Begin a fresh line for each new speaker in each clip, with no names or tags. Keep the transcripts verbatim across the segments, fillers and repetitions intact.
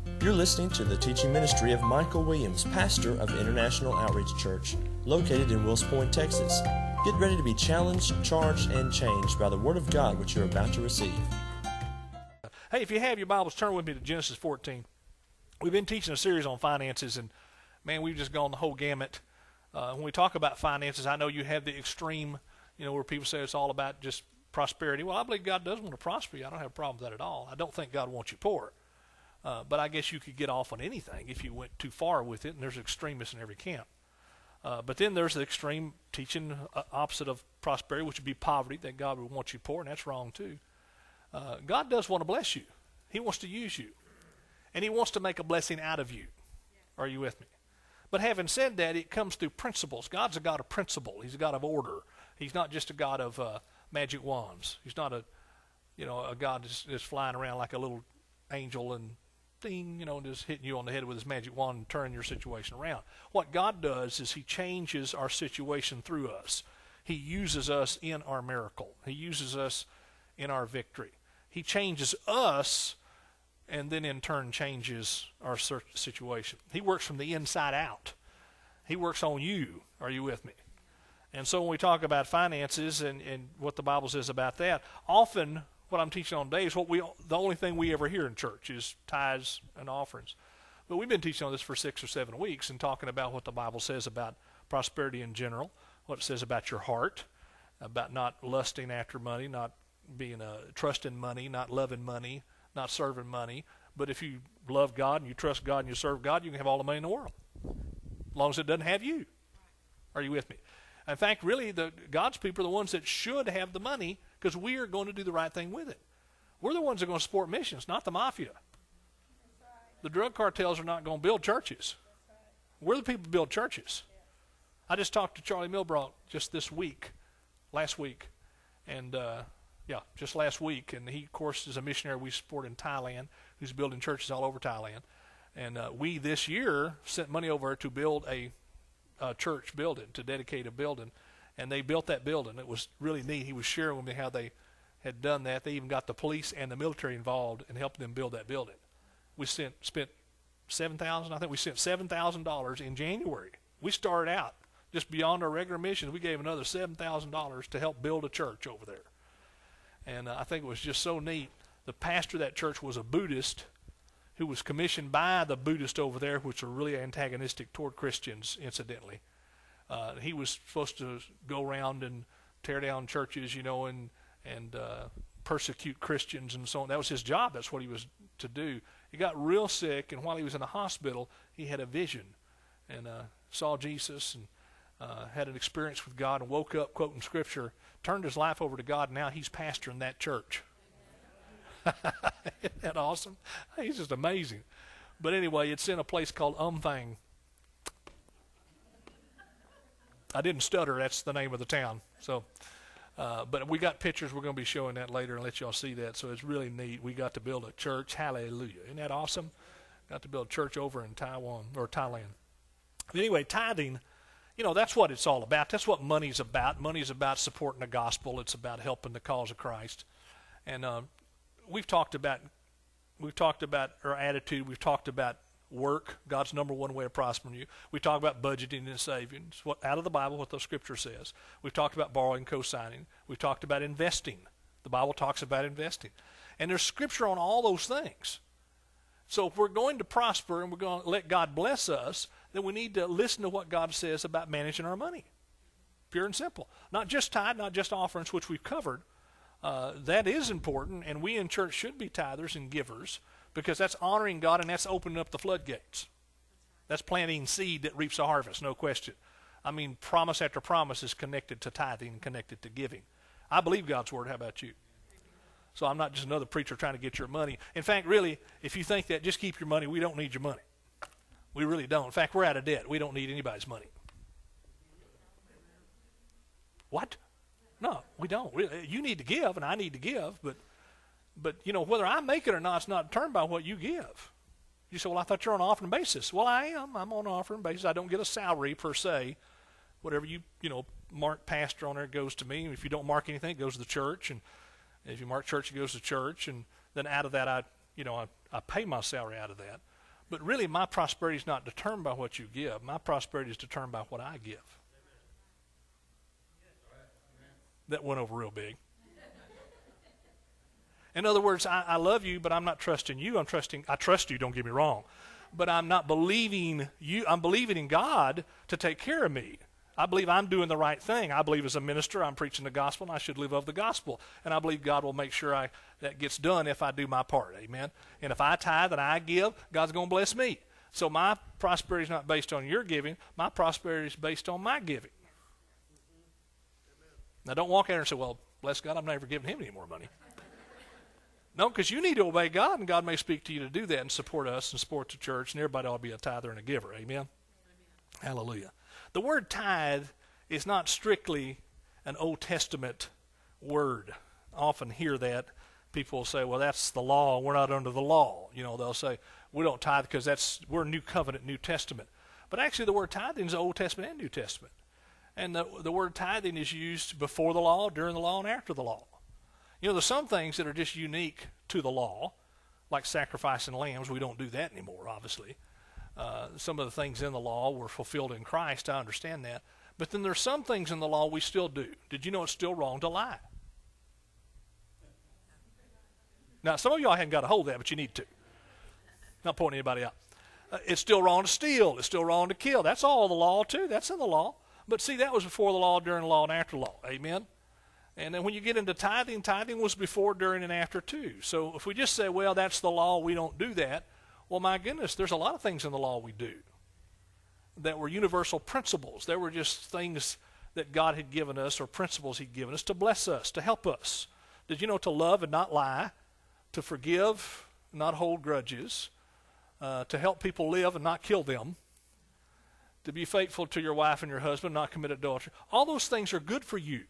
You're listening to the teaching ministry of Michael Williams, pastor of International Outreach Church, located in Wills Point, Texas. Get ready to be challenged, charged, and changed by the Word of God which you're about to receive.
Hey, if you have your Bibles, turn with me to Genesis fourteen. We've been teaching a series on finances, and man, we've just gone the whole gamut. Uh, when we talk about finances, I know you have the extreme, you know, where people say it's all about just prosperity. Well, I believe God does want to prosper you. I don't have a problem with that at all. I don't think God wants you poor. Uh, but I guess you could get off on anything if you went too far with it, and there's extremists in every camp. Uh, but then there's the extreme teaching uh, opposite of prosperity, which would be poverty, that God would want you poor, and that's wrong too. Uh, God does want to bless you. He wants to use you. And He wants to make a blessing out of you. Are you with me? But having said that, it comes through principles. God's a God of principle. He's a God of order. He's not just a God of uh, magic wands. He's not a, you know, a God that's, that's flying around like a little angel and ding, you know, just hitting you on the head with his magic wand and turning your situation around. What God does is He changes our situation through us. He uses us in our miracle. He uses us in our victory. He changes us and then in turn changes our situation. He works from the inside out. He works on you. Are you with me? And so when we talk about finances and, and what the Bible says about that, often what I'm teaching on today is what we the only thing we ever hear in church is tithes and offerings. But we've been teaching on this for six or seven weeks and talking about what the Bible says about prosperity in general, what it says about your heart, about not lusting after money, not being a trusting money, not loving money, not serving money. But if you love God and you trust God and you serve God, you can have all the money in the world, as long as it doesn't have you. Are you with me? In fact, really, the God's people are the ones that should have the money because we are going to do the right thing with it. We're the ones that are going to support missions, not the mafia. Right. The drug cartels are not going to build churches. Right. We're the people who build churches. Yeah. I just talked to Charlie Milbrock just this week, last week, and uh, yeah, just last week. And he, of course, is a missionary we support in Thailand who's building churches all over Thailand. And uh, we this year sent money over to build a Uh, church building, to dedicate a building, and they built that building. It was really neat. He was sharing with me how they had done that. They even got the police and the military involved in helping them build that building. We sent spent seven thousand. I think we sent seven thousand dollars in January. We started out just beyond our regular missions. We gave another seven thousand dollars to help build a church over there, and uh, I think it was just so neat. The pastor of that church was a Buddhist who was commissioned by the Buddhists over there, which are really antagonistic toward Christians, incidentally. Uh, he was supposed to go around and tear down churches, you know, and and uh, persecute Christians and so on. That was his job. That's what he was to do. He got real sick, and while he was in the hospital, he had a vision and uh, saw Jesus and uh, had an experience with God and woke up quoting Scripture, turned his life over to God, and now he's pastoring that church. Isn't that awesome? He's just amazing. But anyway, it's in a place called Umfang. I didn't stutter. That's the name of the town. So, uh, but we got pictures. We're going to be showing that later and let y'all see that. So it's really neat. We got to build a church. Hallelujah. Isn't that awesome? Got to build a church over in Taiwan or Thailand. But anyway, tithing, you know, that's what it's all about. That's what money's about. Money's about supporting the gospel. It's about helping the cause of Christ. And, uh, We've talked about we've talked about our attitude. We've talked about work, God's number one way of prospering you. We talk about budgeting and saving. It's what out of the Bible, what the Scripture says. We've talked about borrowing, co-signing. We've talked about investing. The Bible talks about investing. And there's Scripture on all those things. So if we're going to prosper and we're going to let God bless us, then we need to listen to what God says about managing our money. Pure and simple. Not just tithe, not just offerings, which we've covered. Uh, that is important, and we in church should be tithers and givers because that's honoring God and that's opening up the floodgates. That's planting seed that reaps a harvest, no question. I mean, promise after promise is connected to tithing, connected to giving. I believe God's word. How about you? So I'm not just another preacher trying to get your money. In fact, really, if you think that, just keep your money. We don't need your money. We really don't. In fact, we're out of debt. We don't need anybody's money. What? No, we don't. You need to give, and I need to give, but, but you know, whether I make it or not, it's not determined by what you give. You say, well, I thought you're on an offering basis. Well, I am. I'm on an offering basis. I don't get a salary per se. Whatever you, you know, mark pastor on there goes to me. If you don't mark anything, it goes to the church. And if you mark church, it goes to church. And then out of that, I You know, I, I pay my salary out of that. But really, my prosperity is not determined by what you give. My prosperity is determined by what I give. That went over real big. In other words, I, I love you, but I'm not trusting you. I'm trusting, I trust you, don't get me wrong. But I'm not believing you. I'm believing in God to take care of me. I believe I'm doing the right thing. I believe as a minister, I'm preaching the gospel, and I should live of the gospel. And I believe God will make sure I, that gets done if I do my part. Amen. And if I tithe and I give, God's going to bless me. So my prosperity is not based on your giving. My prosperity is based on my giving. Now, don't walk out there and say, well, bless God, I'm never giving him any more money. No, because you need to obey God, and God may speak to you to do that and support us and support the church, and everybody ought to be a tither and a giver. Amen? Amen. Hallelujah. The word tithe is not strictly an Old Testament word. I often hear that. People will say, well, that's the law. We're not under the law. You know, they'll say, we don't tithe because that's we're New Covenant, New Testament. But actually the word tithing is Old Testament and New Testament. And the, the word tithing is used before the law, during the law, and after the law. You know, there's some things that are just unique to the law, like sacrificing lambs. We don't do that anymore, obviously. Uh, some of the things in the law were fulfilled in Christ. I understand that. But then there's some things in the law we still do. Did you know it's still wrong to lie? Now, some of y'all haven't got a hold of that, but you need to. Not pointing anybody out. Uh, it's still wrong to steal. It's still wrong to kill. That's all the law, too. That's in the law. But see, that was before the law, during the law, and after the law. Amen? And then when you get into tithing, tithing was before, during, and after too. So if we just say, well, that's the law, we don't do that, well, my goodness, there's a lot of things in the law we do that were universal principles. They were just things that God had given us, or principles he'd given us to bless us, to help us. Did you know to love and not lie, to forgive, not hold grudges, uh, to help people live and not kill them, to be faithful to your wife and your husband, not commit adultery? All those things are good for you.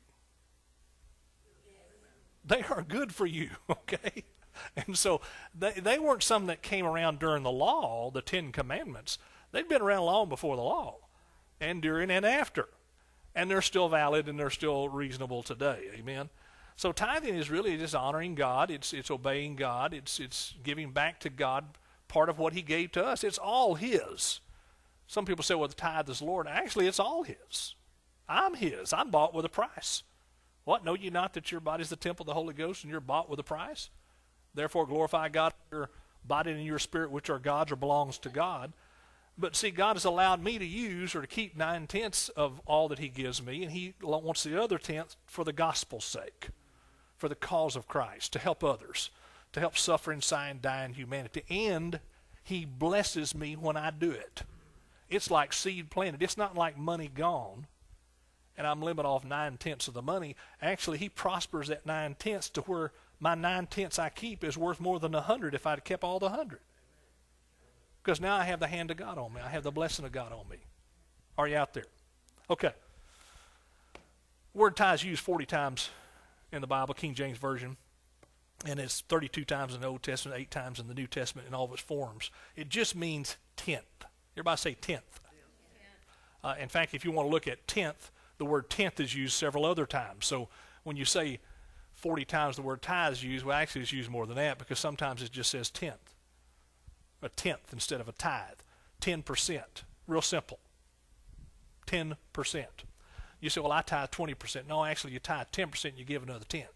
They are good for you, okay? And so they, they weren't something that came around during the law, the Ten Commandments. They'd been around long before the law, and during and after. And they're still valid, and they're still reasonable today, amen? So tithing is really just honoring God. It's it's obeying God. It's, it's giving back to God part of what he gave to us. It's all his. Some people say, well, the tithe is Lord. Actually, it's all his. I'm his. I'm bought with a price. What? Know ye not that your body is the temple of the Holy Ghost, and you're bought with a price? Therefore glorify God, your body and your spirit, which are God's or belongs to God. But see, God has allowed me to use or to keep nine-tenths of all that he gives me, and he wants the other tenth for the gospel's sake, for the cause of Christ, to help others, to help suffering, sighing, dying humanity. And he blesses me when I do it. It's like seed planted. It's not like money gone, and I'm living off nine-tenths of the money. Actually, he prospers that nine-tenths to where my nine-tenths I keep is worth more than a hundred if I'd kept all the hundred. Because now I have the hand of God on me. I have the blessing of God on me. Are you out there? Okay. Word tithe is used forty times in the Bible, King James Version. And it's thirty-two times in the Old Testament, eight times in the New Testament in all of its forms. It just means tenth. Everybody say tenth. Uh, in fact, if you want to look at tenth, the word tenth is used several other times. So when you say forty times the word tithe is used, well, actually it's used more than that, because sometimes it just says tenth. A tenth instead of a tithe. ten percent. Real simple. ten percent. You say, well, I tithe twenty percent. No, actually you tithe ten percent and you give another ten.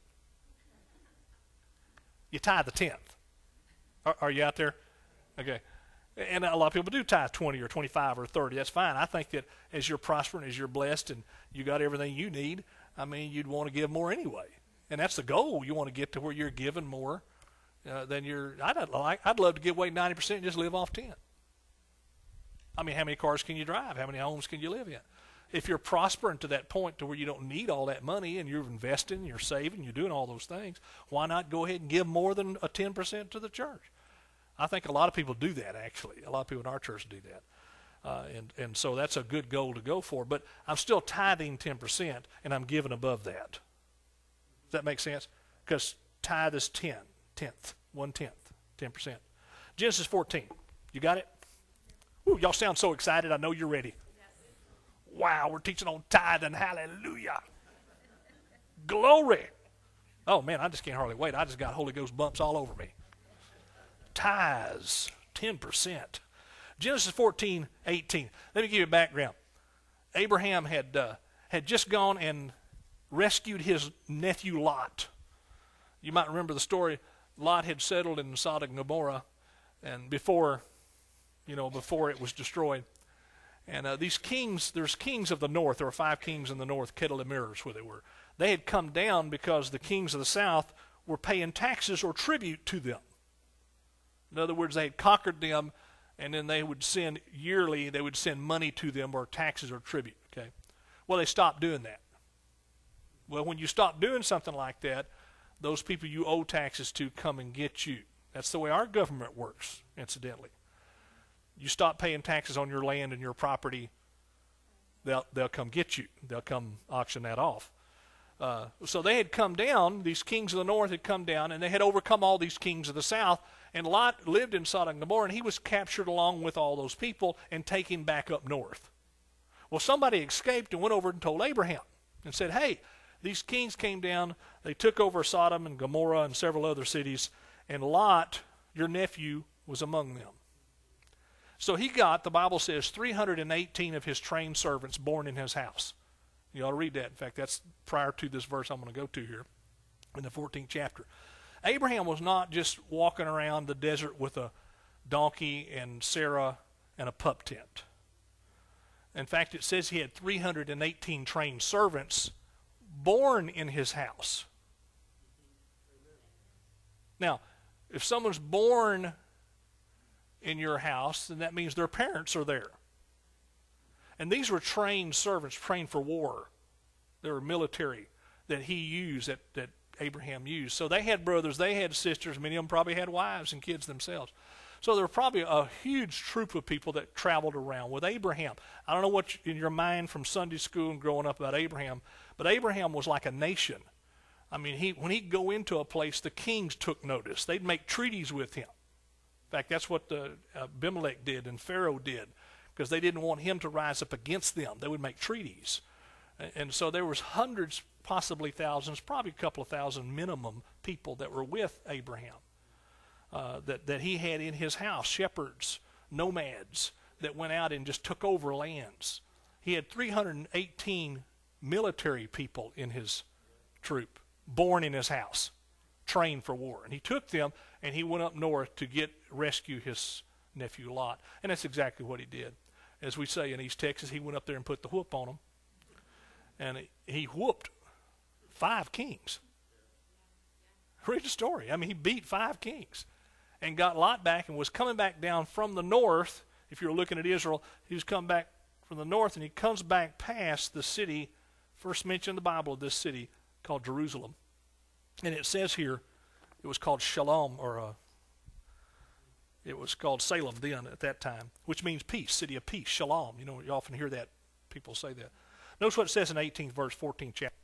You tithe the tenth. Are, are you out there? Okay. And a lot of people do tithe twenty or twenty-five or thirty. That's fine. I think that as you're prospering, as you're blessed, and you got everything you need, I mean, you'd want to give more anyway. And that's the goal. You want to get to where you're giving more uh, than you're. I'd like. I'd love to give away ninety percent and just live off ten. I mean, how many cars can you drive? How many homes can you live in? If you're prospering to that point to where you don't need all that money, and you're investing, you're saving, you're doing all those things, why not go ahead and give more than a ten percent to the church? I think a lot of people do that, actually. A lot of people in our church do that. Uh, and, and so that's a good goal to go for. But I'm still tithing ten percent, and I'm giving above that. Does that make sense? Because tithe is ten, tenth, one-tenth, ten percent. Genesis fourteen. You got it? Ooh, y'all sound so excited. I know you're ready. Yes. Wow, we're teaching on tithing. Hallelujah. Glory. Oh, man, I just can't hardly wait. I just got Holy Ghost bumps all over me. tithes, ten percent. Genesis fourteen eighteen. Let me give you a background. Abraham had uh, had just gone and rescued his nephew Lot. You might remember the story. Lot had settled in Sodom and Gomorrah, and before, you know, before it was destroyed. And uh, these kings, there's kings of the north. There were five kings in the north, Kedar is where they were. They had come down because the kings of the south were paying taxes or tribute to them. In other words, they had conquered them, and then they would send yearly, they would send money to them or taxes or tribute. Okay, well, they stopped doing that. Well, when you stop doing something like that, those people you owe taxes to come and get you. That's the way our government works, incidentally. You stop paying taxes on your land and your property, they'll they'll come get you. They'll come auction that off. Uh, so they had come down, these kings of the north had come down, and they had overcome all these kings of the south, and Lot lived in Sodom and Gomorrah, and he was captured along with all those people and taken back up north. Well, somebody escaped and went over and told Abraham and said, hey, these kings came down, they took over Sodom and Gomorrah and several other cities, and Lot, your nephew, was among them. So he got, the Bible says, three hundred eighteen of his trained servants born in his house. You ought to read that. In fact, that's prior to this verse I'm going to go to here in the fourteenth chapter. Abraham was not just walking around the desert with a donkey and Sarah and a pup tent. In fact, it says he had three hundred eighteen trained servants born in his house. Now, if someone's born in your house, then that means their parents are there. And these were trained servants, trained for war. They were military that he used, that, that Abraham used. So they had brothers, they had sisters, many of them probably had wives and kids themselves. So there were probably a huge troop of people that traveled around with Abraham. I don't know what in your mind from Sunday school and growing up about Abraham, but Abraham was like a nation. I mean, he when he'd go into a place, the kings took notice. They'd make treaties with him. In fact, that's what the, uh, Abimelech did and Pharaoh did, because they didn't want him to rise up against them. They would make treaties. And, and so there was hundreds, possibly thousands, probably a couple of thousand minimum people that were with Abraham, uh, that, that he had in his house, shepherds, nomads, that went out and just took over lands. He had three hundred eighteen military people in his troop, born in his house, trained for war. And he took them and he went up north to get rescue his nephew Lot. And that's exactly what he did. As we say in East Texas, he went up there and put the whoop on them. And he whooped five kings. Read the story. I mean, he beat five kings and got Lot back and was coming back down from the north. If you're looking at Israel, he was coming back from the north, and he comes back past the city, first mention in the Bible of this city, called Jerusalem. And it says here, it was called Shalom, or uh, it was called Salem then at that time, which means peace, city of peace, Shalom. You know, you often hear that, people say that. Notice what it says in eighteenth verse, fourteenth chapter.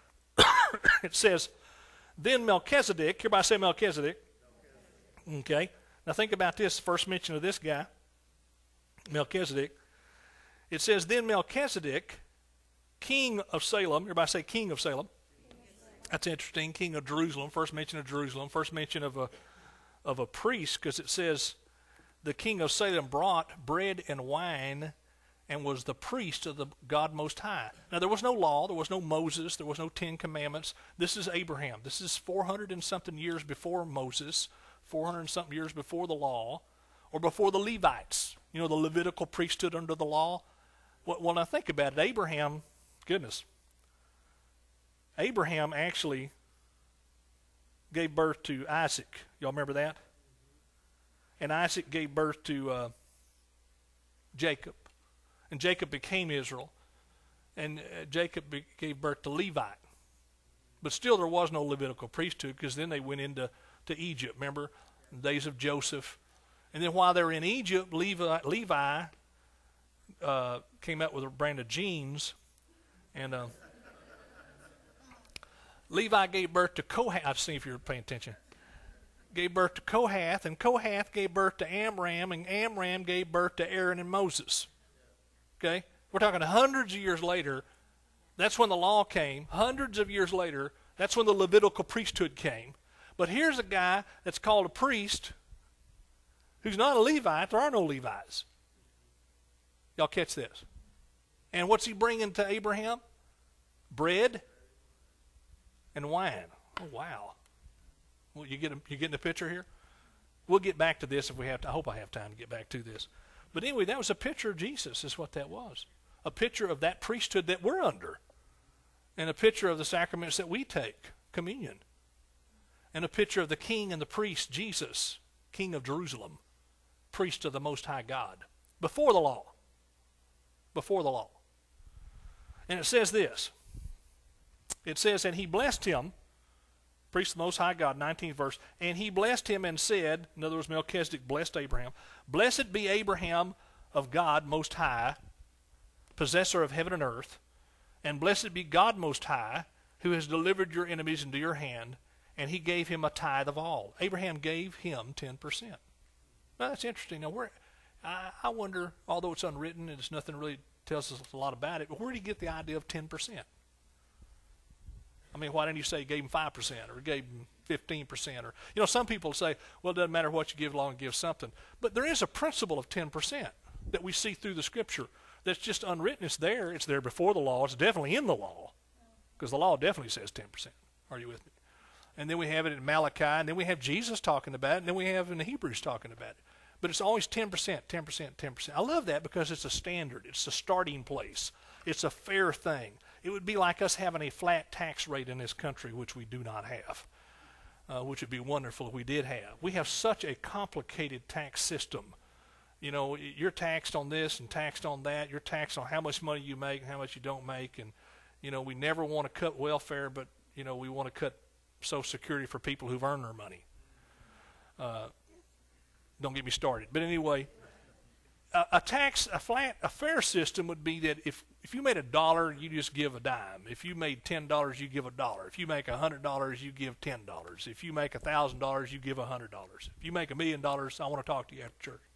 It says, then Melchizedek, everybody say Melchizedek. Okay. Now think about this, first mention of this guy, Melchizedek. It says, then Melchizedek, king of Salem, everybody say king of Salem. That's interesting, king of Jerusalem, first mention of Jerusalem, first mention of a of a priest, because it says the king of Salem brought bread and wine and was the priest of the God Most High. Now, there was no law, there was no Moses, there was no Ten Commandments. This is Abraham. This is four hundred and something years before Moses, four hundred and something years before the law, or before the Levites, you know, the Levitical priesthood under the law. Well, well now think about it. Abraham, goodness, Abraham actually gave birth to Isaac. Y'all remember that? And Isaac gave birth to uh, Jacob. And Jacob became Israel. And uh, Jacob be- gave birth to Levi. But still there was no Levitical priesthood, because then they went into to Egypt, remember? The days of Joseph. And then while they were in Egypt, Levi, Levi uh, came out with a brand of jeans. And uh, Levi gave birth to Kohath. I've seen if you're paying attention. Gave birth to Kohath, and Kohath gave birth to Amram, and Amram gave birth to Aaron and Moses. Okay? We're talking hundreds of years later. That's when the law came. Hundreds of years later, that's when the Levitical priesthood came. But here's a guy that's called a priest, who's not a Levite. There are no Levites. Y'all catch this? And what's he bringing to Abraham? Bread and wine. Oh, wow. Well, you get a, you getting the picture here? We'll get back to this if we have to. I hope I have time to get back to this. But anyway, that was a picture of Jesus, is what that was. A picture of that priesthood that we're under. And a picture of the sacraments that we take, communion. And a picture of the king and the priest, Jesus, King of Jerusalem, priest of the Most High God, before the law. Before the law. And it says this. It says, and he blessed him, priest of the Most High God, nineteenth verse, and he blessed him and said, in other words, Melchizedek blessed Abraham, blessed be Abraham of God Most High, possessor of heaven and earth, and blessed be God Most High, who has delivered your enemies into your hand, and he gave him a tithe of all. Abraham gave him ten percent. Now, that's interesting. Now, where, I, I wonder, although it's unwritten and it's nothing really tells us a lot about it, but where did he get the idea of ten percent? I mean, why didn't you say he gave him five percent or gave him fifteen percent? Or, you know, some people say, well, it doesn't matter what you give, as long as you give something. But there is a principle of ten percent that we see through the Scripture that's just unwritten. It's there. It's there before the law. It's definitely in the law, because the law definitely says ten percent. Are you with me? And then we have it in Malachi, and then we have Jesus talking about it, and then we have in the Hebrews talking about it. But it's always ten percent, ten percent, ten percent. I love that because it's a standard. It's a starting place. It's a fair thing. It would be like us having a flat tax rate in this country, which we do not have, uh, which would be wonderful if we did have. We have such a complicated tax system. You know, you're taxed on this and taxed on that. You're taxed on how much money you make and how much you don't make. And, you know, we never want to cut welfare, but, you know, we want to cut Social Security for people who've earned their money. Uh, don't get me started. But anyway, a, a tax, a flat, a fair system would be that if, if you made a dollar, you just give a dime. If you made ten dollars, you give a dollar. If you make a hundred dollars, you give ten dollars. If you make a thousand dollars, you give a hundred dollars. If you make a million dollars, I want to talk to you after church.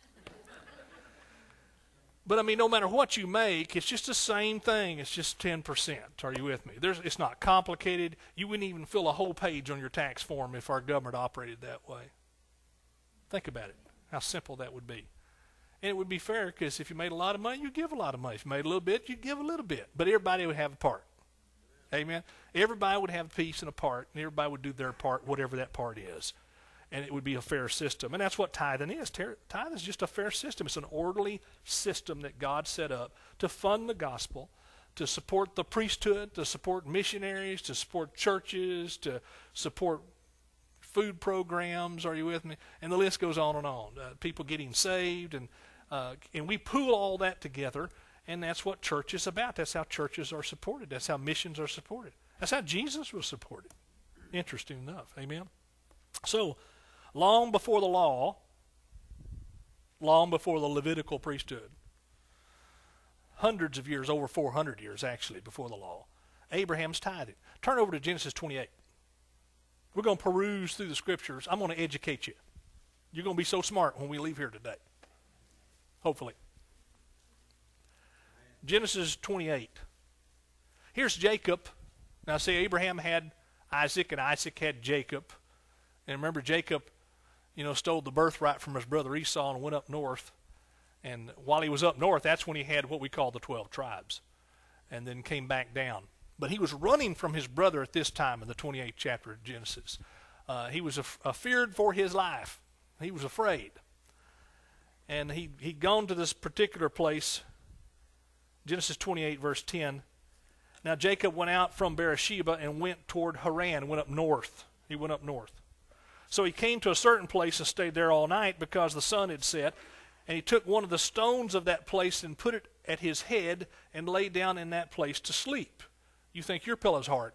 But I mean, no matter what you make, it's just the same thing. It's just ten percent. Are you with me? There's, it's not complicated. You wouldn't even fill a whole page on your tax form if our government operated that way. Think about it, how simple that would be. And it would be fair, because if you made a lot of money, you'd give a lot of money. If you made a little bit, you'd give a little bit. But everybody would have a part. Amen? Everybody would have a piece and a part, and everybody would do their part, whatever that part is. And it would be a fair system. And that's what tithing is. Tithing is just a fair system. It's an orderly system that God set up to fund the gospel, to support the priesthood, to support missionaries, to support churches, to support food programs. Are you with me? And the list goes on and on. Uh, people getting saved. And, uh, and we pool all that together, and that's what church is about. That's how churches are supported. That's how missions are supported. That's how Jesus was supported. Interesting enough. Amen? So, long before the law, long before the Levitical priesthood, hundreds of years, over four hundred years actually, before the law, Abraham's tithing. Turn over to Genesis twenty-eight. We're going to peruse through the Scriptures. I'm going to educate you. You're going to be so smart when we leave here today. Hopefully. Genesis twenty-eight. Here's Jacob. Now, see, Abraham had Isaac, and Isaac had Jacob. And remember, Jacob, you know, stole the birthright from his brother Esau and went up north. And while he was up north, that's when he had what we call the twelve tribes. And then came back down. But he was running from his brother at this time in the twenty-eighth chapter of Genesis. Uh, he was af- afeared for his life. He was afraid. And he, he'd gone to this particular place, Genesis twenty-eight, verse ten. Now Jacob went out from Beersheba and went toward Haran, went up north. He went up north. So he came to a certain place and stayed there all night because the sun had set. And he took one of the stones of that place and put it at his head and lay down in that place to sleep. You think your pillow's hard.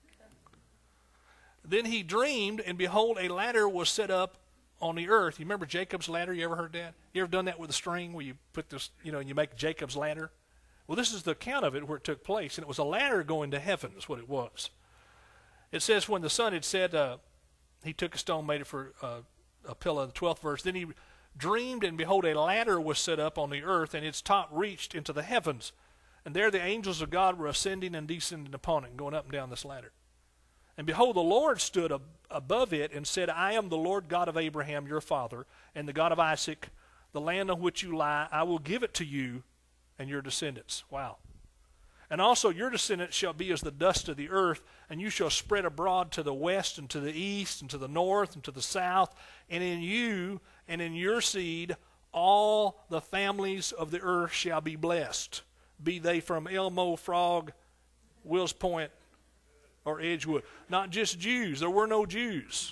Then he dreamed, and behold, a ladder was set up on the earth. You remember Jacob's ladder? You ever heard that? You ever done that with a string where you put this, you know, and you make Jacob's ladder? Well, this is the account of it where it took place, and it was a ladder going to heaven is what it was. It says when the sun had set, uh, he took a stone, made it for uh, a pillow, the twelfth verse. Then he dreamed, and behold, a ladder was set up on the earth, and its top reached into the heavens. And there the angels of God were ascending and descending upon it, and going up and down this ladder. And behold, the Lord stood above it and said, I am the Lord God of Abraham, your father, and the God of Isaac. The land on which you lie, I will give it to you and your descendants. Wow. And also your descendants shall be as the dust of the earth, and you shall spread abroad to the west and to the east and to the north and to the south. And in you and in your seed all the families of the earth shall be blessed, be they from Elmo, Frog, Wills Point, or Edgewood. Not just Jews. There were no Jews.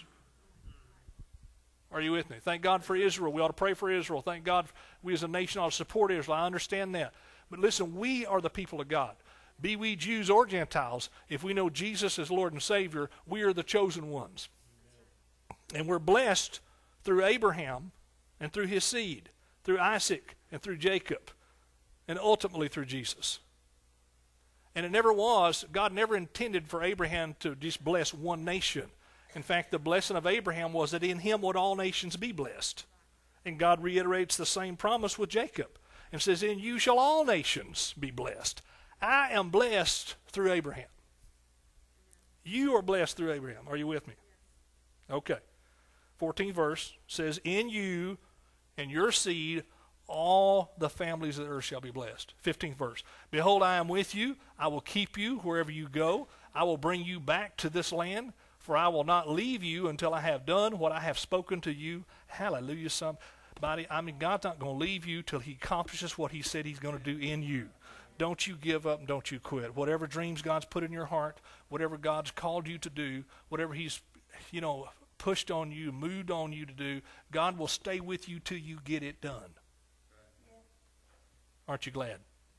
Are you with me? Thank God for Israel. We ought to pray for Israel. Thank God we as a nation ought to support Israel. I understand that. But listen, we are the people of God. Be we Jews or Gentiles, if we know Jesus as Lord and Savior, we are the chosen ones. And we're blessed through Abraham and through his seed, through Isaac and through Jacob, and ultimately through Jesus. And it never was, God never intended for Abraham to just bless one nation. In fact, the blessing of Abraham was that in him would all nations be blessed. And God reiterates the same promise with Jacob and says, in you shall all nations be blessed. I am blessed through Abraham. You are blessed through Abraham. Are you with me? Okay. fourteenth verse says, in you and your seed all the families of the earth shall be blessed. fifteenth verse. Behold, I am with you. I will keep you wherever you go. I will bring you back to this land, for I will not leave you until I have done what I have spoken to you. Hallelujah, somebody. I mean, God's not going to leave you till he accomplishes what he said he's going to do in you. Don't you give up and don't you quit. Whatever dreams God's put in your heart, whatever God's called you to do, whatever he's, you know, pushed on you, moved on you to do, God will stay with you till you get it done. Aren't you glad?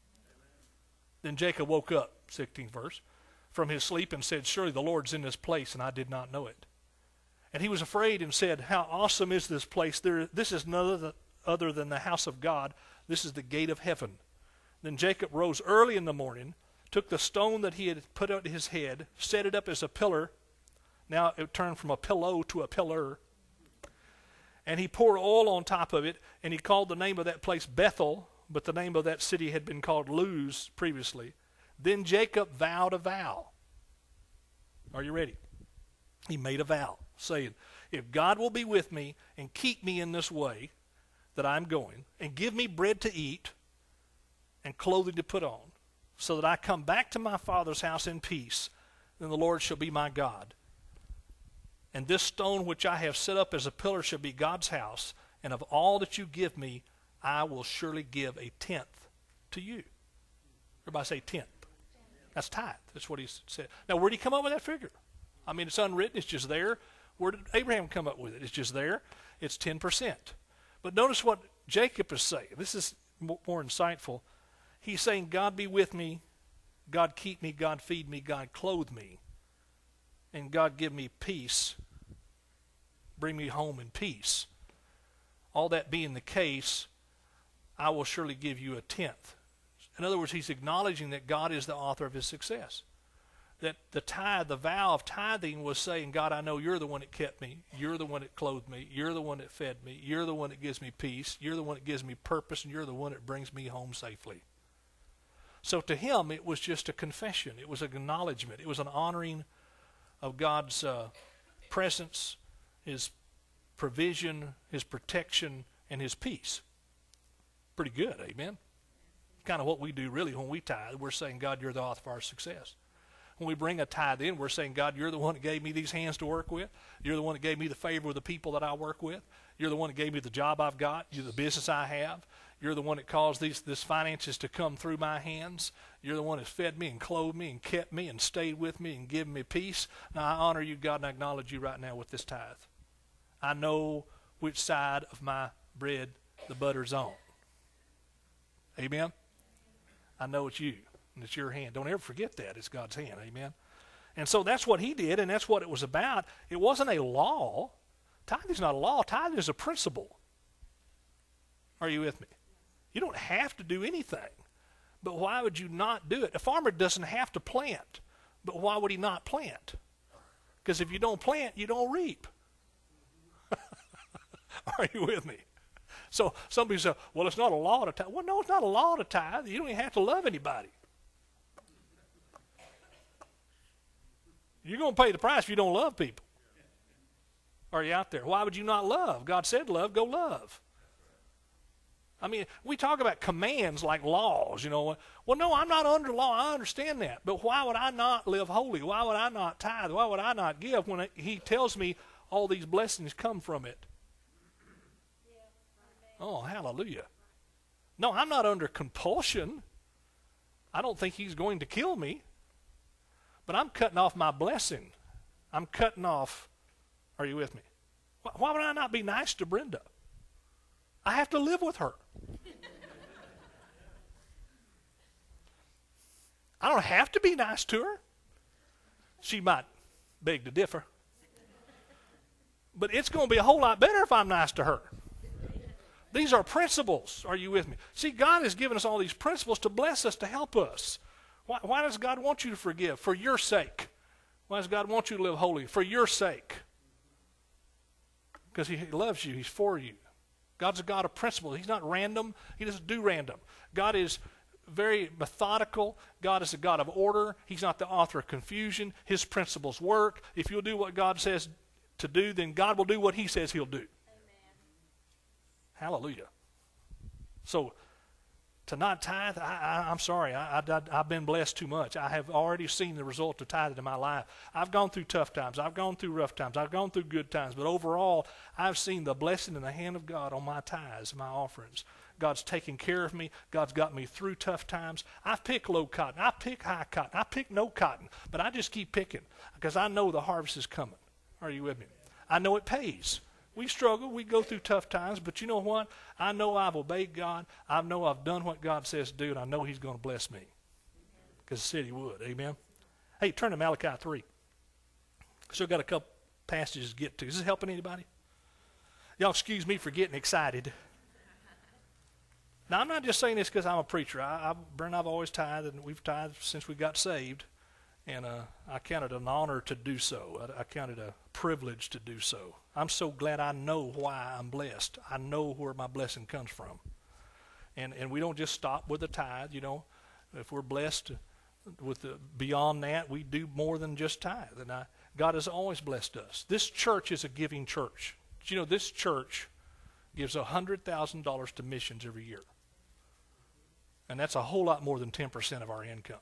Then Jacob woke up, sixteenth verse, from his sleep and said, surely the Lord's in this place, and I did not know it. And he was afraid and said, how awesome is this place? There, this is none other than the house of God. This is the gate of heaven. Then Jacob rose early in the morning, took the stone that he had put on his head, set it up as a pillar. Now it turned from a pillow to a pillar. And he poured oil on top of it, and he called the name of that place Bethel, but the name of that city had been called Luz previously. Then Jacob vowed a vow. Are you ready? He made a vow, saying, if God will be with me and keep me in this way that I'm going, and give me bread to eat and clothing to put on, so that I come back to my father's house in peace, then the Lord shall be my God. And this stone which I have set up as a pillar shall be God's house, and of all that you give me, I will surely give a tenth to you. Everybody say tenth. That's tithe. That's what he said. Now, where did he come up with that figure? I mean, it's unwritten. It's just there. Where did Abraham come up with it? It's just there. It's ten percent. But notice what Jacob is saying. This is more insightful. He's saying, God be with me, God keep me, God feed me, God clothe me, and God give me peace, bring me home in peace. All that being the case, I will surely give you a tenth. In other words, he's acknowledging that God is the author of his success. That the tithe, the vow of tithing was saying, God, I know you're the one that kept me. You're the one that clothed me. You're the one that fed me. You're the one that gives me peace. You're the one that gives me purpose, and you're the one that brings me home safely. So to him, it was just a confession. It was an acknowledgement. It was an honoring of God's uh, presence, his provision, his protection, and his peace. Pretty good, amen? Kind of what we do really when we tithe. We're saying, God, you're the author of our success. When we bring a tithe in, we're saying, God, you're the one that gave me these hands to work with. You're the one that gave me the favor of the people that I work with. You're the one that gave me the job I've got. You're the business I have. You're the one that caused these this finances to come through my hands. You're the one that fed me and clothed me and kept me and stayed with me and given me peace. Now, I honor you, God, and I acknowledge you right now with this tithe. I know which side of my bread the butter's on. Amen? I know it's you, and it's your hand. Don't ever forget that. It's God's hand. Amen? And so that's what he did, and that's what it was about. It wasn't a law. Tithing is not a law. Tithing is a principle. Are you with me? You don't have to do anything. But why would you not do it? A farmer doesn't have to plant. But why would he not plant? Because if you don't plant, you don't reap. Are you with me? So somebody says, well, it's not a law to tithe. Well, no, it's not a law to tithe. You don't even have to love anybody. You're going to pay the price if you don't love people. Are you out there? Why would you not love? God said love, go love. I mean, we talk about commands like laws, you know. Well, no, I'm not under law. I understand that. But why would I not live holy? Why would I not tithe? Why would I not give when he tells me all these blessings come from it? Oh, hallelujah. No, I'm not under compulsion. I don't think he's going to kill me. But I'm cutting off my blessing. I'm cutting off. Are you with me? Why would I not be nice to Brenda? I have to live with her. I don't have to be nice to her. She might beg to differ. But it's going to be a whole lot better if I'm nice to her. These are principles. Are you with me? See, God has given us all these principles to bless us, to help us. Why, why does God want you to forgive? For your sake. Why does God want you to live holy? For your sake. Because he loves you. He's for you. God's a God of principles. He's not random. He doesn't do random. God is very methodical. God is a God of order. He's not the author of confusion. His principles work. If you'll do what God says to do, then God will do what he says he'll do. Amen. Hallelujah. So, to not tithe, I, I, I'm sorry. I, I, I've been blessed too much. I have already seen the result of tithing in my life. I've gone through tough times. I've gone through rough times. I've gone through good times. But overall, I've seen the blessing in the hand of God on my tithes, my offerings. God's taken care of me. God's got me through tough times. I pick low cotton. I pick high cotton. I pick no cotton. But I just keep picking because I know the harvest is coming. Are you with me? I know it pays. We struggle. We go through tough times. But you know what? I know I've obeyed God. I know I've done what God says to do, and I know he's going to bless me. Because he said he would. Amen? Hey, turn to Malachi three. Still got a couple passages to get to. Is this helping anybody? Y'all excuse me for getting excited. Now, I'm not just saying this because I'm a preacher. I, I, Brent and I have always tithed, and we've tithed since we got saved. And uh, I count it an honor to do so. I, I count it a privilege to do so. I'm so glad I know why I'm blessed. I know where my blessing comes from. And and we don't just stop with the tithe, you know. If we're blessed with the, beyond that, we do more than just tithe. And I, God has always blessed us. This church is a giving church. You know, this church gives one hundred thousand dollars to missions every year. And that's a whole lot more than ten percent of our income.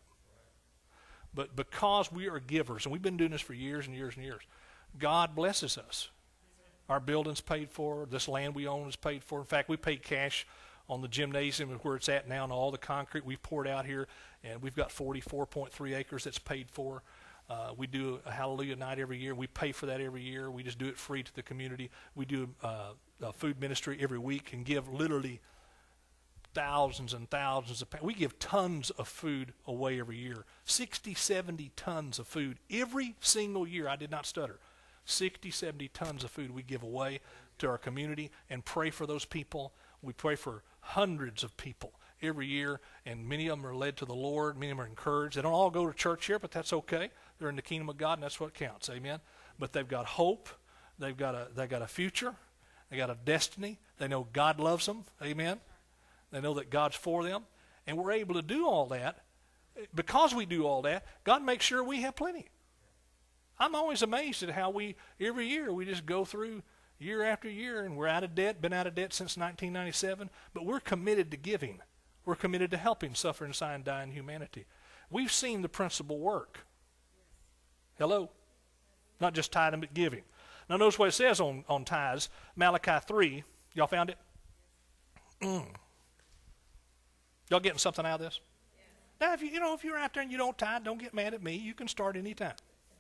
But because we are givers, and we've been doing this for years and years and years, God blesses us. Our building's paid for. This land we own is paid for. In fact, we paid cash on the gymnasium where it's at now and all the concrete we've poured out here. And we've got forty-four point three acres that's paid for. Uh, we do a Hallelujah night every year. We pay for that every year. We just do it free to the community. We do uh, a food ministry every week and give literally thousands and thousands of pounds. We give tons of food away every year. sixty, seventy tons of food every single year. I did not stutter. sixty, seventy tons of food we give away to our community and pray for those people. We pray for hundreds of people every year, and many of them are led to the Lord. Many of them are encouraged. They don't all go to church here, but that's okay. They're in the kingdom of God, and that's what counts. Amen. But they've got hope. They've got a they've got a future. They got a destiny. They know God loves them. Amen. They know that God's for them. And we're able to do all that. Because we do all that, God makes sure we have plenty. I'm always amazed at how we, every year, we just go through year after year, and we're out of debt, been out of debt since nineteen ninety-seven, but we're committed to giving. We're committed to helping suffering, dying, dying humanity. We've seen the principle work. Hello? Not just tithing, but giving. Now notice what it says on, on tithes, Malachi three. Y'all found it? Mm. Y'all getting something out of this? Yeah. Now, if you, you know, if you're out there and you don't tithe, don't get mad at me. You can start anytime.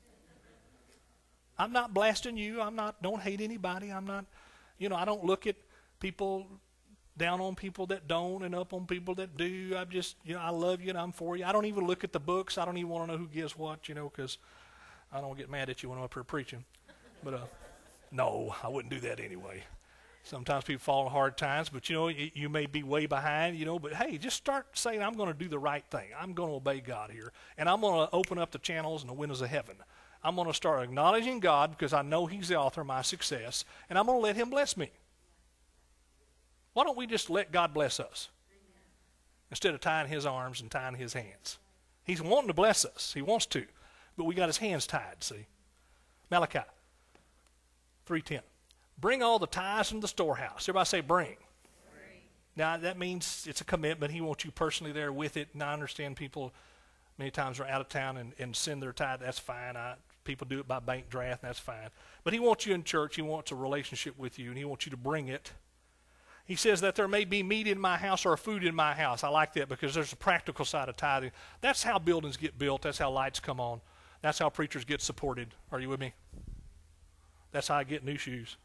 I'm not blasting you. I'm not, don't hate anybody. I'm not, you know, I don't look at people, down on people that don't and up on people that do. I'm just, you know, I love you and I'm for you. I don't even look at the books. I don't even want to know who gives what, you know, because I don't get mad at you when I'm up here preaching. But, uh, no, I wouldn't do that anyway. Sometimes people fall in hard times, but, you know, you, you may be way behind, you know, but, hey, just start saying, I'm going to do the right thing. I'm going to obey God here, and I'm going to open up the channels and the windows of heaven. I'm going to start acknowledging God because I know he's the author of my success, and I'm going to let him bless me. Why don't we just let God bless us instead of tying his arms and tying his hands? He's wanting to bless us. He wants to, but we got his hands tied, see. Malachi. three ten. Bring all the tithes from the storehouse. Everybody say bring.
Bring.
Now, that means it's a commitment. He wants you personally there with it. And I understand people many times are out of town and, and send their tithe. That's fine. I, people do it by bank draft. That's fine. But he wants you in church. He wants a relationship with you, and he wants you to bring it. He says that there may be meat in my house or food in my house. I like that because there's a practical side of tithing. That's how buildings get built. That's how lights come on. That's how preachers get supported. Are you with me? That's how I get new shoes.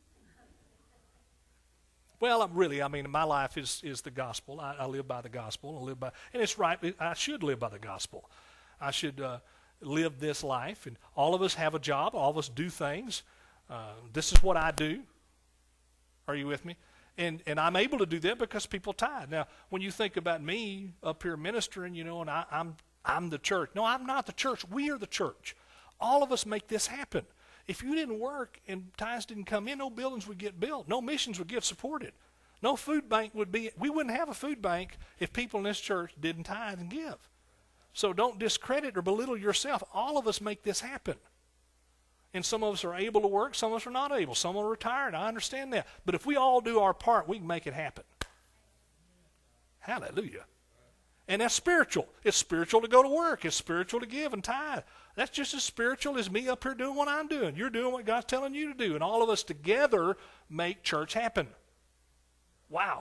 Well, I'm really, I mean, my life is, is the gospel. I, I live by the gospel. I live by, and it's right. I should live by the gospel. I should uh, live this life. And all of us have a job. All of us do things. Uh, this is what I do. Are you with me? And and I'm able to do that because people tithe. Now, when you think about me up here ministering, you know, and I, I'm I'm the church. No, I'm not the church. We are the church. All of us make this happen. If you didn't work and tithes didn't come in, no buildings would get built. No missions would get supported. No food bank would be, we wouldn't have a food bank if people in this church didn't tithe and give. So don't discredit or belittle yourself. All of us make this happen. And some of us are able to work, some of us are not able. Some are retired, I understand that. But if we all do our part, we can make it happen. Hallelujah. And that's spiritual. It's spiritual to go to work. It's spiritual to give and tithe. That's just as spiritual as me up here doing what I'm doing. You're doing what God's telling you to do. And all of us together make church happen. Wow.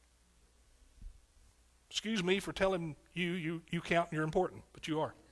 Excuse me for telling you, you, you count and you're important, but you are.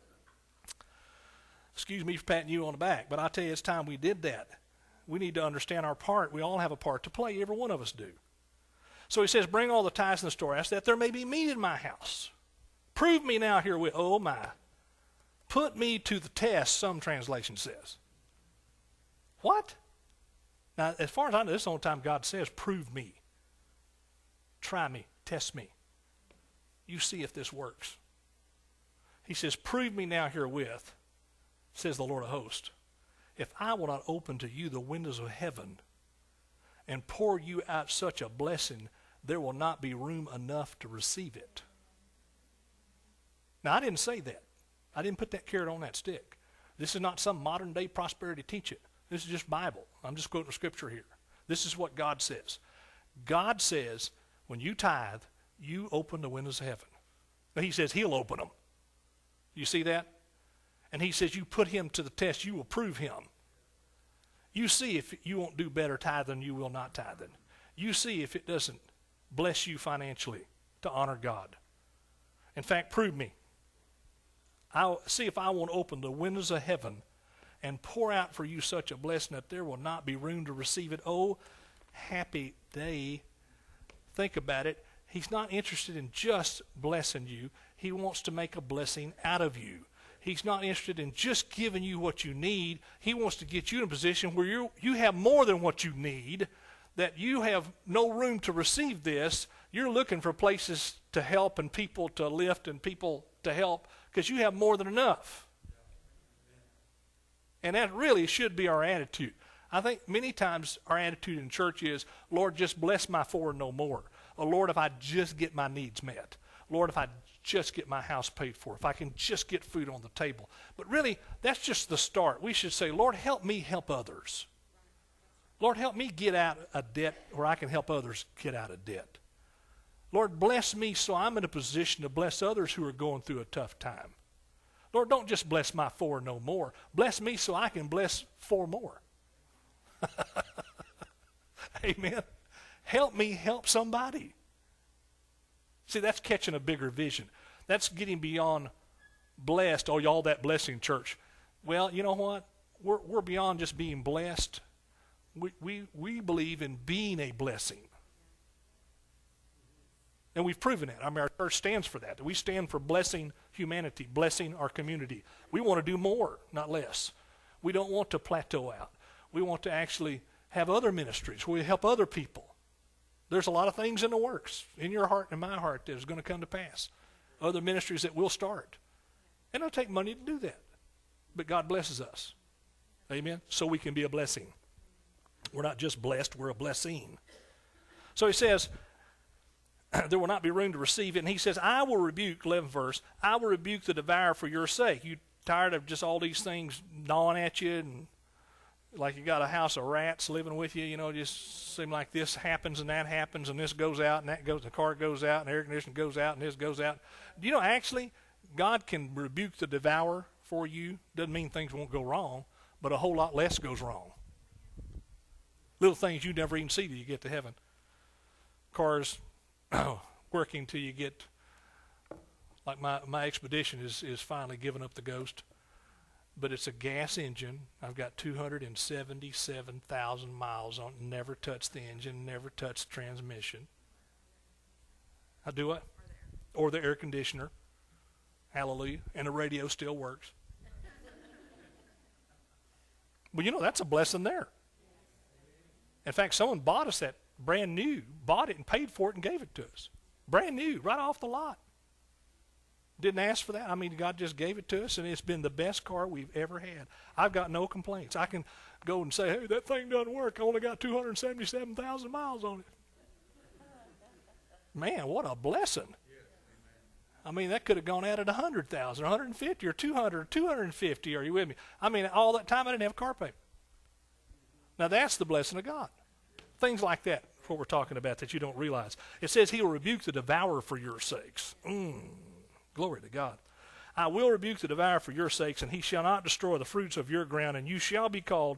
Excuse me for patting you on the back, but I tell you, it's time we did that. We need to understand our part. We all have a part to play. Every one of us do. So he says, bring all the tithes in the storehouse, that there may be meat in my house. Prove me now herewith. Oh, my. Put me to the test, some translation says. What? Now, as far as I know, this is the only time God says, prove me. Try me. Test me. You see if this works. He says, prove me now herewith, says the Lord of hosts, if I will not open to you the windows of heaven and pour you out such a blessing, there will not be room enough to receive it. Now, I didn't say that. I didn't put that carrot on that stick. This is not some modern day prosperity teaching. This is just Bible. I'm just quoting scripture here. This is what God says. God says, when you tithe, you open the windows of heaven. Now, he says he'll open them. You see that? And he says you put him to the test, you will prove him. You see if you won't do better tithing, you will not tithing. You see if it doesn't bless you financially to honor God. In fact, prove me. I'll see if I won't open the windows of heaven and pour out for you such a blessing that there will not be room to receive it. Oh, happy day. Think about it. He's not interested in just blessing you. He wants to make a blessing out of you. He's not interested in just giving you what you need. He wants to get you in a position where you you have more than what you need, that you have no room to receive this. You're looking for places to help and people to lift and people to help because you have more than enough. And that really should be our attitude. I think many times our attitude in church is, Lord, just bless my four and no more. Or Lord, if I just get my needs met. Lord, if I just get my house paid for, if I can just get food on the table. But really, that's just the start. We should say, Lord, help me help others. Lord, help me get out of debt where I can help others get out of debt. Lord, bless me so I'm in a position to bless others who are going through a tough time. Lord, don't just bless my four no more. Bless me so I can bless four more. Amen. Help me help somebody. See, that's catching a bigger vision. That's getting beyond blessed. Oh, y'all that blessing church. Well, you know what? We're we're beyond just being blessed. We we we believe in being a blessing. And we've proven it. I mean, our church stands for that. We stand for blessing humanity, blessing our community. We want to do more, not less. We don't want to plateau out. We want to actually have other ministries where we help other people. There's a lot of things in the works, in your heart and in my heart, that is going to come to pass. Other ministries that will start. And it'll take money to do that. But God blesses us. Amen? So we can be a blessing. We're not just blessed, we're a blessing. So he says, there will not be room to receive it. And he says, I will rebuke, eleventh verse, I will rebuke the devourer for your sake. You tired of just all these things gnawing at you and like you got a house of rats living with you, you know, just seem like this happens and that happens and this goes out and that goes, the car goes out and the air conditioning goes out and this goes out. Do you know, actually, God can rebuke the devourer for you. Doesn't mean things won't go wrong, but a whole lot less goes wrong. Little things you never even see till you get to heaven. Cars working till you get, like my, my Expedition is, is finally giving up the ghost. But it's a gas engine. I've got two hundred seventy-seven thousand miles on it. Never touched the engine, never touched the transmission. I do what? Or the air conditioner. Hallelujah. And the radio still works. Well, you know, that's a blessing there. In fact, someone bought us that brand new, bought it and paid for it and gave it to us. Brand new, right off the lot. Didn't ask for that. I mean, God just gave it to us, and it's been the best car we've ever had. I've got no complaints. I can go and say, hey, that thing doesn't work. I only got two hundred seventy-seven thousand miles on it. Man, what a blessing. I mean, that could have gone out at one hundred thousand, one hundred fifty, or two hundred, or two hundred fifty. Are you with me? I mean, all that time I didn't have car payment. Now, that's the blessing of God. Things like that, what we're talking about that you don't realize. It says he will rebuke the devourer for your sakes. Mm. Glory to God. I will rebuke the devourer for your sakes, and he shall not destroy the fruits of your ground, and you shall be called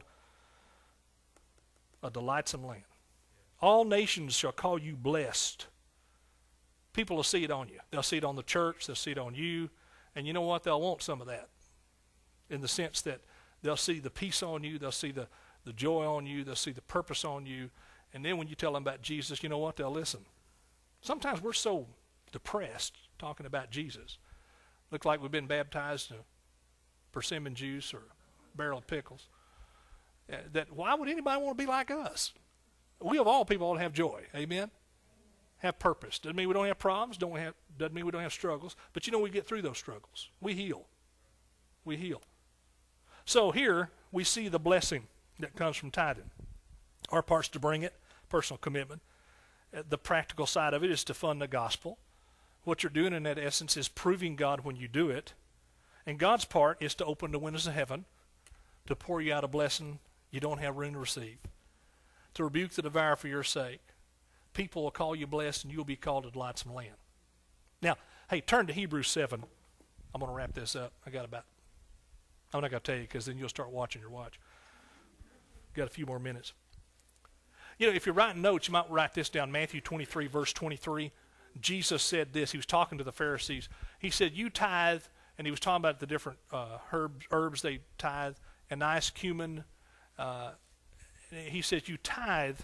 a delightsome land. All nations shall call you blessed. People will see it on you. They'll see it on the church. They'll see it on you. And you know what? They'll want some of that, in the sense that they'll see the peace on you. They'll see the, the joy on you. They'll see the purpose on you. And then when you tell them about Jesus, you know what? They'll listen. Sometimes we're so depressed talking about Jesus. Looks like we've been baptized in persimmon juice or a barrel of pickles. Uh, that why would anybody want to be like us? We of all people ought to have joy. Amen? Have purpose. Doesn't mean we don't have problems. Don't have, doesn't mean we don't have struggles. But you know, we get through those struggles. We heal. We heal. So here we see the blessing that comes from tithing. Our part's to bring it, personal commitment. Uh, the practical side of it is to fund the gospel. What you're doing in that essence is proving God when you do it. And God's part is to open the windows of heaven, to pour you out a blessing you don't have room to receive, to rebuke the devourer for your sake. People will call you blessed, and you'll be called a delightsome land. Now, hey, turn to Hebrews seven. I'm going to wrap this up. I got about, I'm not going to tell you because then you'll start watching your watch. Got a few more minutes. You know, if you're writing notes, you might write this down. Matthew twenty-three, verse twenty-three. Jesus said this. He was talking to the Pharisees. He said, you tithe, and he was talking about the different uh, herbs, herbs they tithe, anise, cumin. Uh, he says, you tithe,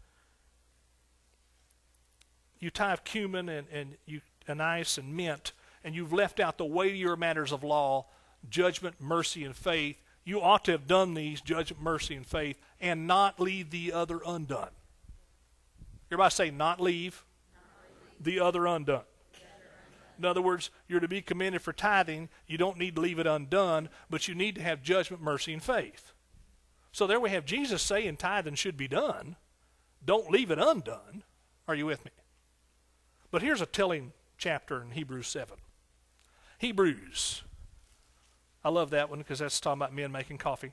you tithe cumin and, and you, anise and mint, and you've left out the weightier matters of law, judgment, mercy, and faith. You ought to have done these, judgment, mercy, and faith, and not leave the other undone. Everybody say, not leave the other undone. In other words, you're to be commended for tithing. You don't need to leave it undone, but you need to have judgment, mercy, and faith. So there we have Jesus saying tithing should be done. Don't leave it undone. Are you with me? But here's a telling chapter in Hebrews seven. Hebrews. I love that one because that's talking about men making coffee.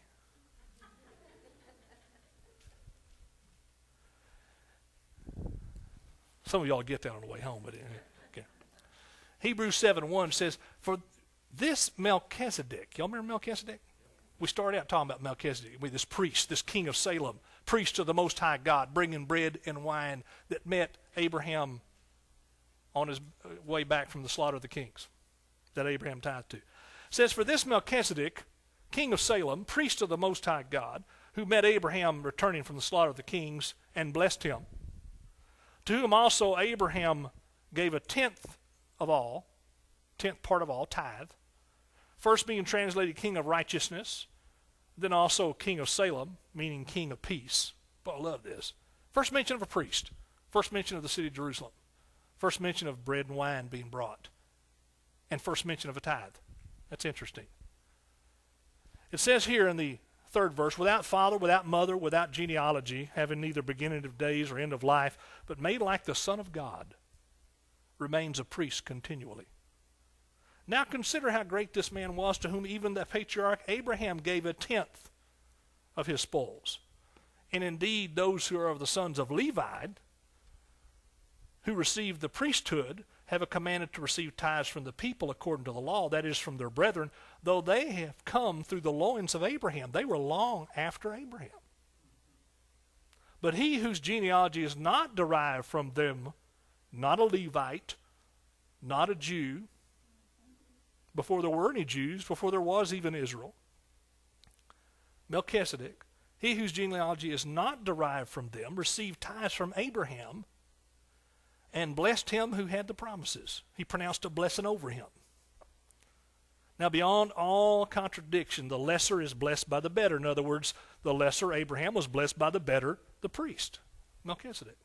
Some of y'all get that on the way home, but okay. Hebrews seven one says, for this Melchizedek, y'all remember Melchizedek? We started out talking about Melchizedek, with this priest, this king of Salem, priest of the Most High God, bringing bread and wine that met Abraham on his way back from the slaughter of the kings that Abraham tithed to. It says, for this Melchizedek, king of Salem, priest of the Most High God, who met Abraham returning from the slaughter of the kings and blessed him, to whom also Abraham gave a tenth of all, tenth part of all, tithe, first being translated king of righteousness, then also king of Salem, meaning king of peace. But I love this. First mention of a priest, first mention of the city of Jerusalem, first mention of bread and wine being brought, and first mention of a tithe. That's interesting. It says here in the third verse, without father, without mother, without genealogy, having neither beginning of days or end of life, but made like the Son of God, remains a priest continually. Now consider how great this man was, to whom even the patriarch Abraham gave a tenth of his spoils. And indeed, those who are of the sons of Levi, who receive the priesthood, have a commandment to receive tithes from the people according to the law, that is, from their brethren, though they have come through the loins of Abraham. They were long after Abraham. But he whose genealogy is not derived from them, not a Levite, not a Jew, before there were any Jews, before there was even Israel, Melchizedek, he whose genealogy is not derived from them, received tithes from Abraham, and blessed him who had the promises. He pronounced a blessing over him. Now, beyond all contradiction, the lesser is blessed by the better. In other words, the lesser, Abraham, was blessed by the better, the priest, Melchizedek.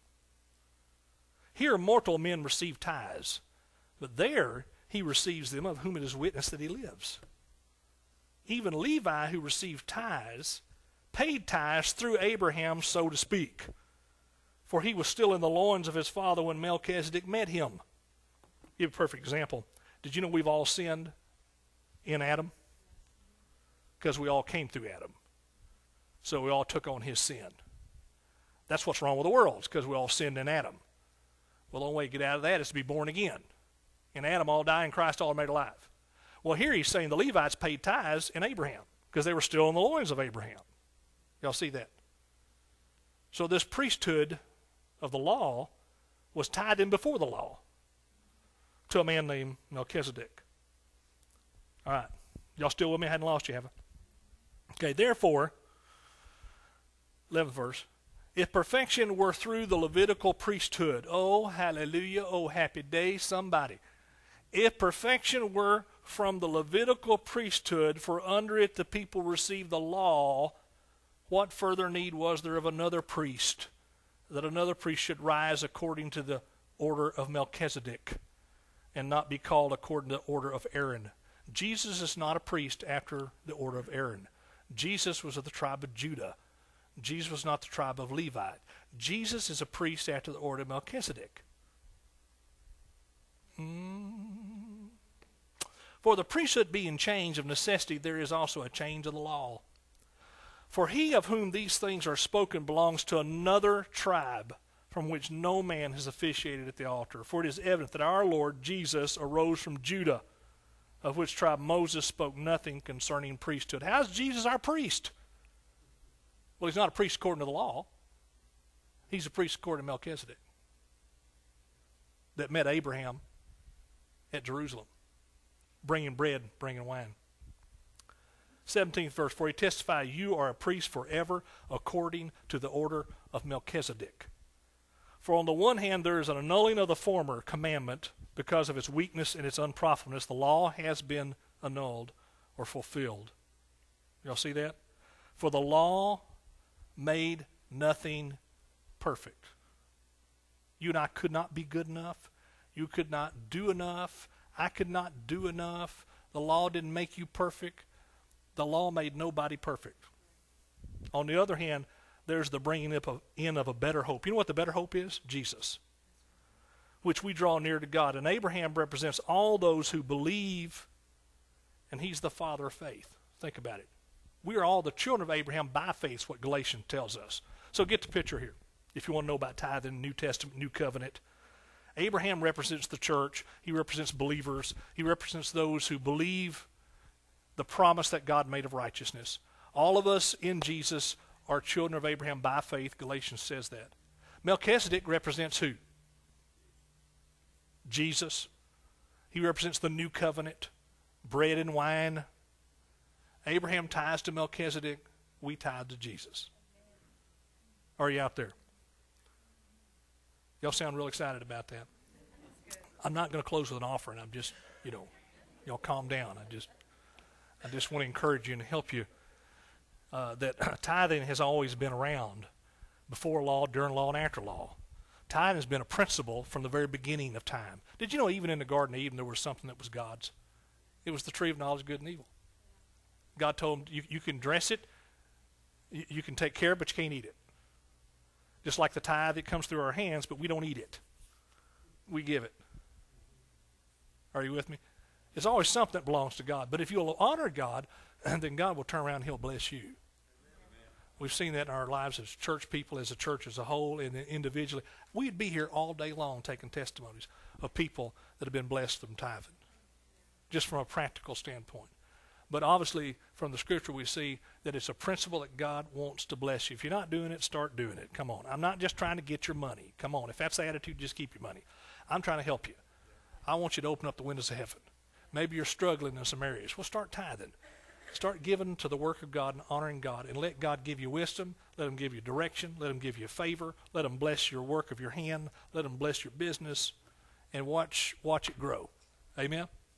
Here, mortal men receive tithes, but there he receives them of whom it is witnessed that he lives. Even Levi, who received tithes, paid tithes through Abraham, so to speak. For he was still in the loins of his father when Melchizedek met him. Give a perfect example. Did you know we've all sinned in Adam? Because we all came through Adam. So we all took on his sin. That's what's wrong with the world. It's because we all sinned in Adam. Well, the only way to get out of that is to be born again. In Adam all die, and Christ all are made alive. Well, here he's saying the Levites paid tithes in Abraham because they were still in the loins of Abraham. Y'all see that? So this priesthood of the law was tied in before the law to a man named Melchizedek. All right. Y'all still with me? I hadn't lost you, have I? Okay, therefore, eleventh verse, if perfection were through the Levitical priesthood, oh, hallelujah, oh, happy day, somebody. If perfection were from the Levitical priesthood, for under it the people received the law, what further need was there of another priest, that another priest should rise according to the order of Melchizedek and not be called according to the order of Aaron? Jesus is not a priest after the order of Aaron. Jesus was of the tribe of Judah. Jesus was not the tribe of Levi. Jesus is a priest after the order of Melchizedek. Mm. For the priesthood being changed of necessity, there is also a change of the law. For he of whom these things are spoken belongs to another tribe, from which no man has officiated at the altar. For it is evident that our Lord Jesus arose from Judah, of which tribe Moses spoke nothing concerning priesthood. How is Jesus our priest? Well, he's not a priest according to the law. He's a priest according to Melchizedek that met Abraham at Jerusalem, bringing bread, bringing wine. seventeenth verse, for he testified, you are a priest forever according to the order of Melchizedek. For on the one hand there is an annulling of the former commandment because of its weakness and its unprofitableness. The law has been annulled or fulfilled. Y'all see that? For the law made nothing perfect. You and I could not be good enough. You could not do enough. I could not do enough. The law didn't make you perfect. The law made nobody perfect. On the other hand, there's the bringing up of, in of a better hope. You know what the better hope is? Jesus, which we draw near to God. And Abraham represents all those who believe, and he's the father of faith. Think about it. We are all the children of Abraham by faith, is what Galatians tells us. So get the picture here. If you want to know about tithing, New Testament, New Covenant, Abraham represents the church. He represents believers. He represents those who believe the promise that God made of righteousness. All of us in Jesus are children of Abraham by faith. Galatians says that. Melchizedek represents who? Jesus. He represents the new covenant, bread and wine. Abraham tithes to Melchizedek. We tithe to Jesus. Are you out there? Y'all sound real excited about that. I'm not going to close with an offering. I'm just, you know, y'all calm down. I just, I just want to encourage you and help you uh, that tithing has always been around before law, during law, and after law. Tithing has been a principle from the very beginning of time. Did you know even in the Garden of Eden there was something that was God's? It was the tree of knowledge of good and evil. God told him, you, you can dress it, you, you can take care of it, but you can't eat it. Just like the tithe, it comes through our hands, but we don't eat it. We give it. Are you with me? It's always something that belongs to God. But if you'll honor God, then God will turn around and he'll bless you. We've seen that in our lives as church people, as a church as a whole, and individually. We'd be here all day long taking testimonies of people that have been blessed from tithing, just from a practical standpoint. But obviously, from the Scripture, we see that it's a principle that God wants to bless you. If you're not doing it, start doing it. Come on. I'm not just trying to get your money. Come on. If that's the attitude, just keep your money. I'm trying to help you. I want you to open up the windows of heaven. Maybe you're struggling in some areas. Well, start tithing. Start giving to the work of God and honoring God, and let God give you wisdom. Let him give you direction. Let him give you favor. Let him bless your work of your hand. Let him bless your business, and watch watch it grow. Amen?